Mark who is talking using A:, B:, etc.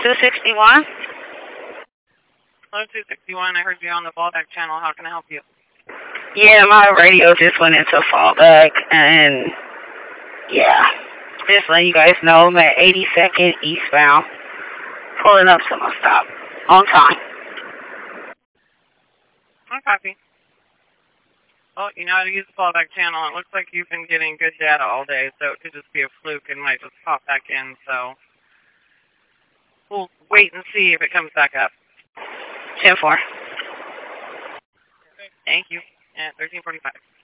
A: 261?
B: Hello, 261. I heard you on the fallback channel. How can I help you?
A: Yeah, my radio just went into fallback, and yeah, just letting you guys know I'm at 82nd eastbound, pulling up to my stop on time.
B: I copy. Well, you know how to use the fallback channel. It looks like you've been getting good data all day, so it could just be a fluke and might just pop back in. So we'll wait and see if it comes back up.
A: 10-4.
B: Thank you. At 1345.